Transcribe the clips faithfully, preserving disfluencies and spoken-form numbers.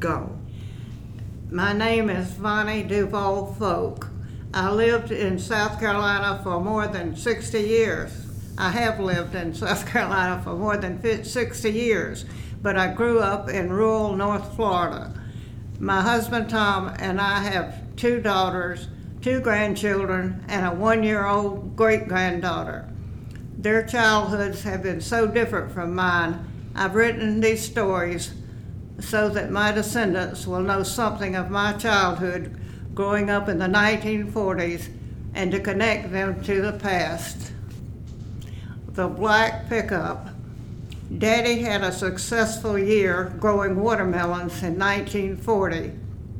Go. My name is Vonnie Duval Folk. I lived in South Carolina for more than sixty years. I have lived in South Carolina for more than sixty years, but I grew up in rural North Florida. My husband Tom and I have two daughters, two grandchildren, and a one-year-old great-granddaughter. Their childhoods have been so different from mine. I've written these stories so that my descendants will know something of my childhood growing up in the nineteen forties and to connect them to the past. The Black Pickup. Daddy had a successful year growing watermelons in nineteen forty.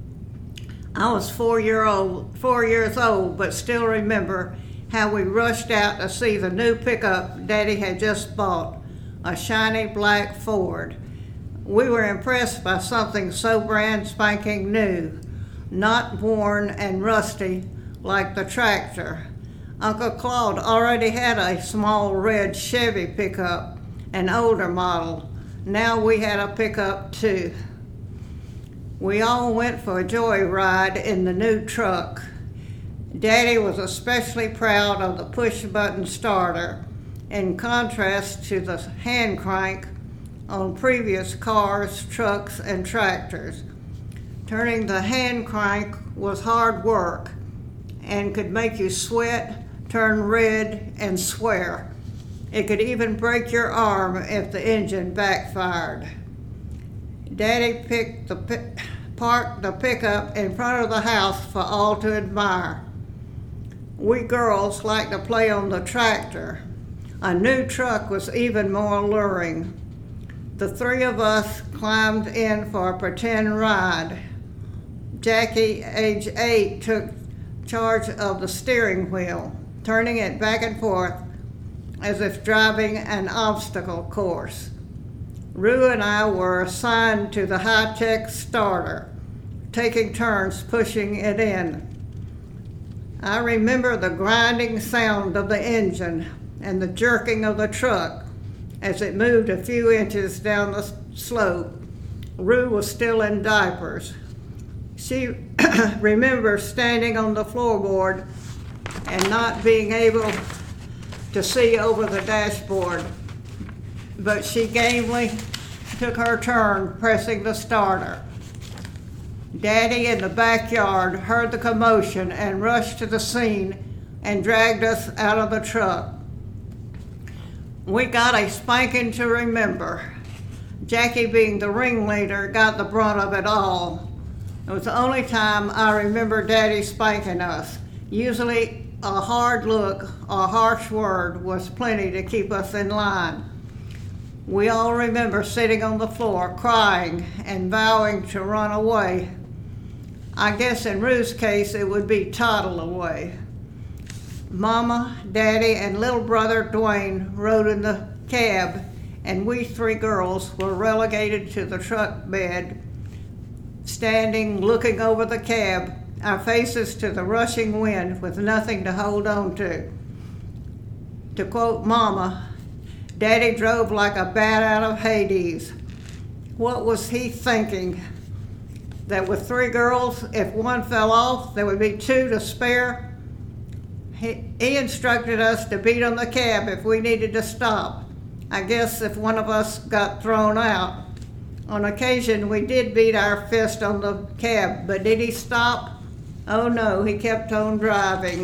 I was four year old, four years old, but still remember how we rushed out to see the new pickup Daddy had just bought, a shiny black Ford. We were impressed by something so brand spanking new, not worn and rusty like the tractor. Uncle Claude already had a small red Chevy pickup, an older model. Now we had a pickup too. We all went for a joyride in the new truck. Daddy was especially proud of the push-button starter, in contrast to the hand crank on previous cars, trucks, and tractors. Turning the hand crank was hard work and could make you sweat, turn red, and swear. It could even break your arm if the engine backfired. Daddy picked the parked the pickup in front of the house for all to admire. We girls liked to play on the tractor. A new truck was even more alluring. The three of us climbed in for a pretend ride. Jackie, age eight, took charge of the steering wheel, turning it back and forth as if driving an obstacle course. Rue and I were assigned to the high-tech starter, taking turns pushing it in. I remember the grinding sound of the engine and the jerking of the truck as it moved a few inches down the slope. Rue was still in diapers. She remembers standing on the floorboard and not being able to see over the dashboard, but she gamely took her turn pressing the starter. Daddy in the backyard heard the commotion and rushed to the scene and dragged us out of the truck. We got a spanking to remember. Jackie, being the ringleader, got the brunt of it all. It was the only time I remember Daddy spanking us. Usually a hard look or harsh word was plenty to keep us in line. We all remember sitting on the floor crying and vowing to run away. I guess in Rue's case it would be toddle away. Mama, Daddy, and little brother Dwayne rode in the cab, and we three girls were relegated to the truck bed, standing looking over the cab, our faces to the rushing wind with nothing to hold on to. To quote Mama, Daddy drove like a bat out of Hades. What was he thinking? That with three girls, if one fell off, there would be two to spare? He, he instructed us to beat on the cab if we needed to stop. I guess if one of us got thrown out. On occasion, we did beat our fist on the cab, but did he stop? Oh no, he kept on driving.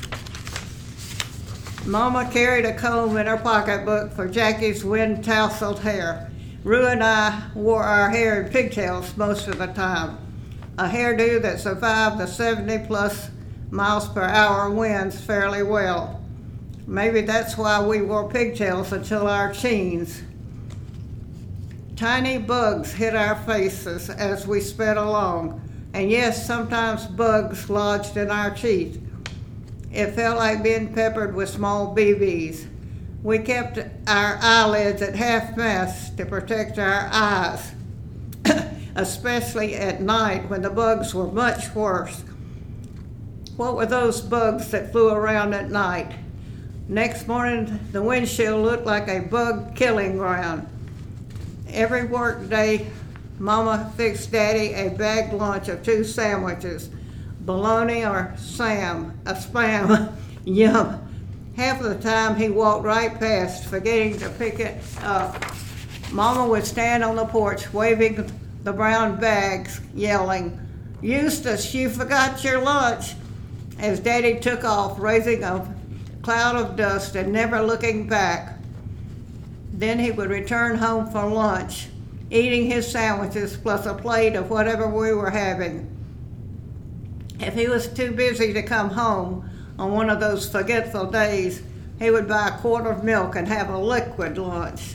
Mama carried a comb in her pocketbook for Jackie's wind-tousled hair. Rue and I wore our hair in pigtails most of the time, a hairdo that survived the seventy plus miles per hour winds fairly well. Maybe that's why we wore pigtails until our teens. Tiny bugs hit our faces as we sped along, and yes, sometimes bugs lodged in our teeth. It felt like being peppered with small B Bs. We kept our eyelids at half-mast to protect our eyes, especially at night when the bugs were much worse. What were those bugs that flew around at night? Next morning, the windshield looked like a bug killing ground. Every work day Mama fixed Daddy a bagged lunch of two sandwiches, bologna or Sam, a spam, yum. Half of the time he walked right past, forgetting to pick it up. Mama would stand on the porch waving the brown bags, yelling, "Eustace, you forgot your lunch," as Daddy took off, raising a cloud of dust and never looking back. Then he would return home for lunch, eating his sandwiches plus a plate of whatever we were having. If he was too busy to come home on one of those forgetful days, he would buy a quart of milk and have a liquid lunch.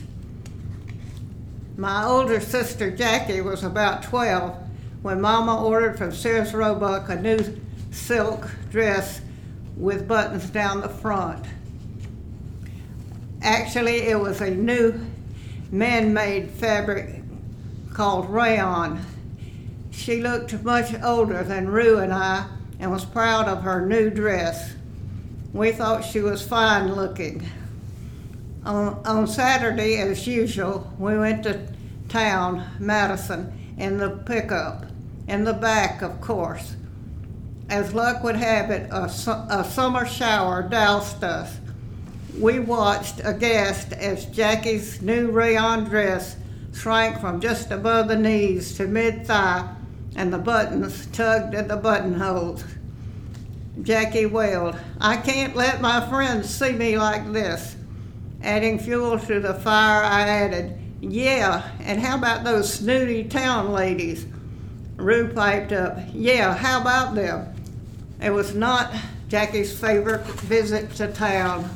My older sister Jackie was about twelve when Mama ordered from Sears Roebuck a new silk dress with buttons down the front. Actually, it was a new man-made fabric called rayon. She looked much older than Rue and I and was proud of her new dress. We thought she was fine looking. On, on Saturday, as usual, we went to town, Madison, in the pickup, in the back, of course. As luck would have it, a, su- a summer shower doused us. We watched aghast as Jackie's new rayon dress shrank from just above the knees to mid-thigh, and the buttons tugged at the buttonholes. Jackie wailed, "I can't let my friends see me like this." Adding fuel to the fire, I added, "Yeah, and how about those snooty town ladies?" Rue piped up, "Yeah, how about them?" It was not Jackie's favorite visit to town.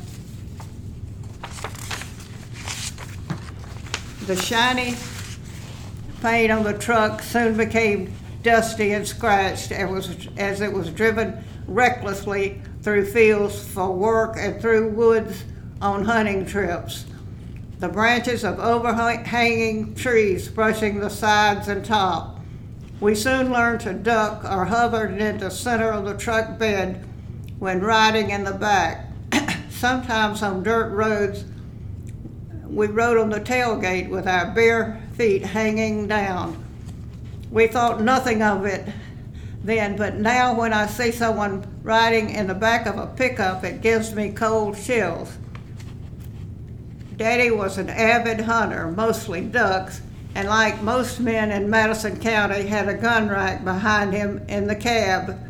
The shiny paint on the truck soon became dusty and scratched as it was driven recklessly through fields for work and through woods on hunting trips. The branches of overhanging trees brushing the sides and top. We soon learned to duck or hovered in the center of the truck bed when riding in the back. Sometimes on dirt roads, we rode on the tailgate with our bare feet hanging down. We thought nothing of it then, but now when I see someone riding in the back of a pickup, it gives me cold chills. Daddy was an avid hunter, mostly ducks, and like most men in Madison County, had a gun rack behind him in the cab.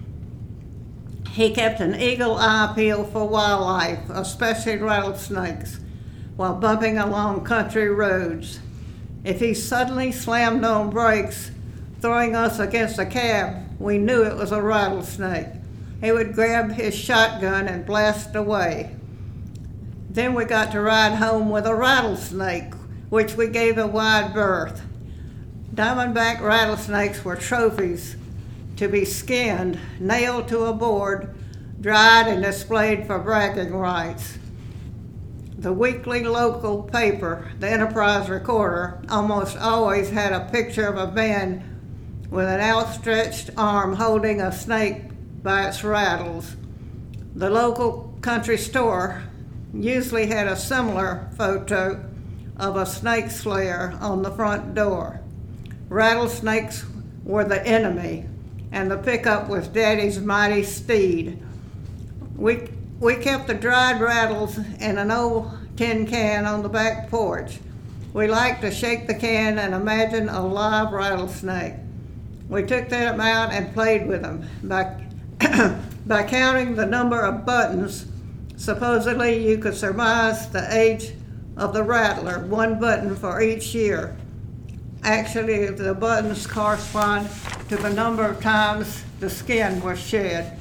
He kept an eagle eye peeled for wildlife, especially rattlesnakes, while bumping along country roads. If he suddenly slammed on brakes, throwing us against a cab, we knew it was a rattlesnake. He would grab his shotgun and blast away. Then we got to ride home with a rattlesnake, which we gave a wide berth. Diamondback rattlesnakes were trophies to be skinned, nailed to a board, dried, and displayed for bragging rights. The weekly local paper, the Enterprise Recorder, almost always had a picture of a man with an outstretched arm holding a snake by its rattles. The local country store usually had a similar photo of a snake slayer on the front door. Rattlesnakes were the enemy, and the pickup was Daddy's mighty steed. We We kept the dried rattles in an old tin can on the back porch. We liked to shake the can and imagine a live rattlesnake. We took them out and played with them. By, by counting the number of buttons, supposedly you could surmise the age of the rattler, one button for each year. Actually, the buttons correspond to the number of times the skin was shed.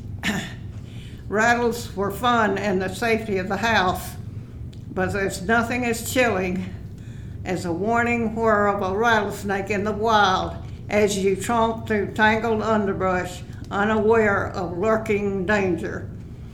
Rattles were fun in the safety of the house, but there's nothing as chilling as a warning whir of a rattlesnake in the wild as you tromp through tangled underbrush, unaware of lurking danger.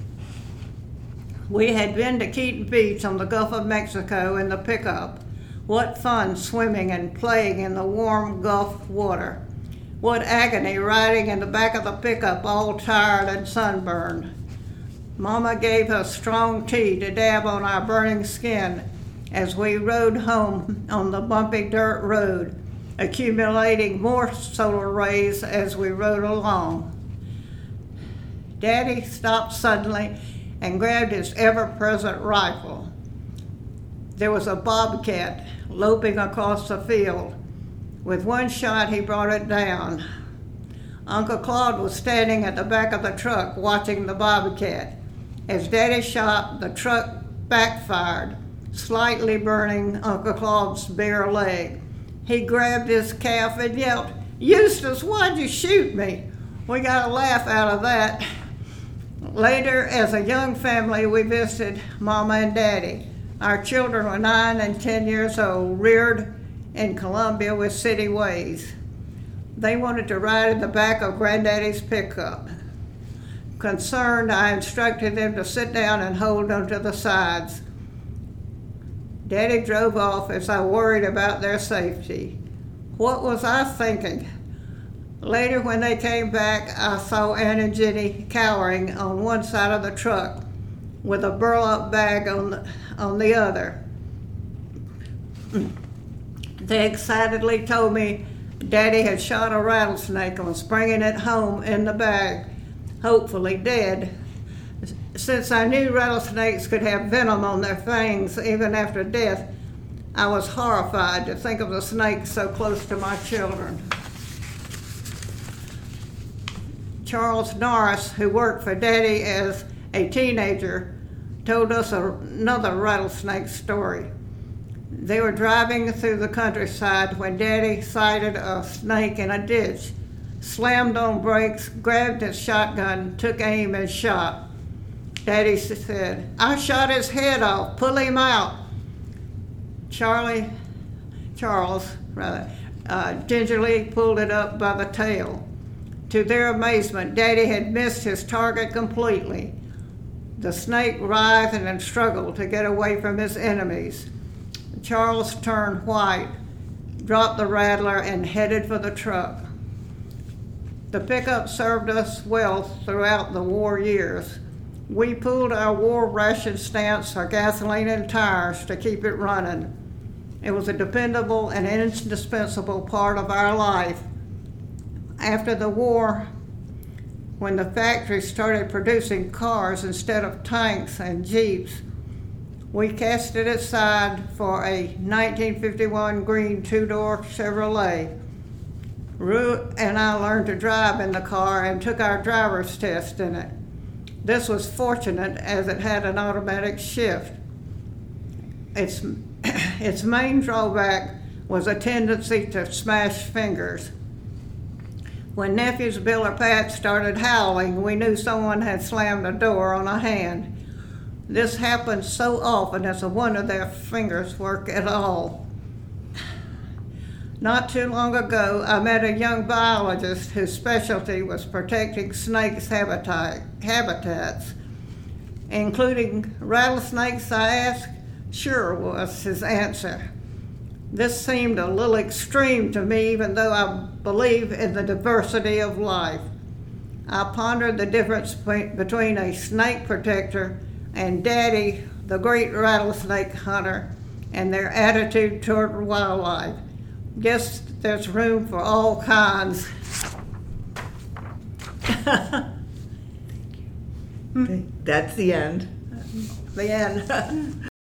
We had been to Keaton Beach on the Gulf of Mexico in the pickup. What fun swimming and playing in the warm Gulf water. What agony riding in the back of the pickup all tired and sunburned. Mama gave us strong tea to dab on our burning skin as we rode home on the bumpy dirt road, accumulating more solar rays as we rode along. Daddy stopped suddenly and grabbed his ever-present rifle. There was a bobcat loping across the field. With one shot, he brought it down. Uncle Claude was standing at the back of the truck watching the bobcat. As Daddy shot, the truck backfired, slightly burning Uncle Claude's bare leg. He grabbed his calf and yelled, "Eustace, why'd you shoot me?" We got a laugh out of that. Later, as a young family, we visited Mama and Daddy. Our children were nine and ten years old, reared in Columbia with city ways. They wanted to ride in the back of Granddaddy's pickup. Concerned, I instructed them to sit down and hold onto the sides. Daddy drove off as I worried about their safety. What was I thinking? Later, when they came back, I saw Ann and Jenny cowering on one side of the truck with a burlap bag on the, on the other. They excitedly told me Daddy had shot a rattlesnake and was bringing it home in the bag, hopefully dead. Since I knew rattlesnakes could have venom on their fangs even after death, I was horrified to think of the snake so close to my children. Charles Norris, who worked for Daddy as a teenager, told us another rattlesnake story. They were driving through the countryside when Daddy sighted a snake in a ditch, slammed on brakes, grabbed his shotgun, took aim and shot. Daddy said, "I shot his head off, pull him out." Charlie, Charles, rather, uh, gingerly pulled it up by the tail. To their amazement, Daddy had missed his target completely. The snake writhed and struggled to get away from his enemies. Charles turned white, dropped the rattler, and headed for the truck. The pickup served us well throughout the war years. We pooled our war ration stamps for gasoline and tires to keep it running. It was a dependable and indispensable part of our life. After the war, when the factory started producing cars instead of tanks and jeeps, we cast it aside for a nineteen fifty-one green two-door Chevrolet. Rue and I learned to drive in the car and took our driver's test in it. This was fortunate as it had an automatic shift. Its, its main drawback was a tendency to smash fingers. When nephews Bill or Pat started howling, we knew someone had slammed a door on a hand. This happened so often it's a wonder their fingers work at all. Not too long ago, I met a young biologist whose specialty was protecting snakes' habitat, habitats, including rattlesnakes, I asked. Sure, was his answer. This seemed a little extreme to me, even though I believe in the diversity of life. I pondered the difference between a snake protector and Daddy, the great rattlesnake hunter, and their attitude toward wildlife. Guess there's room for all kinds. That's the end. The end.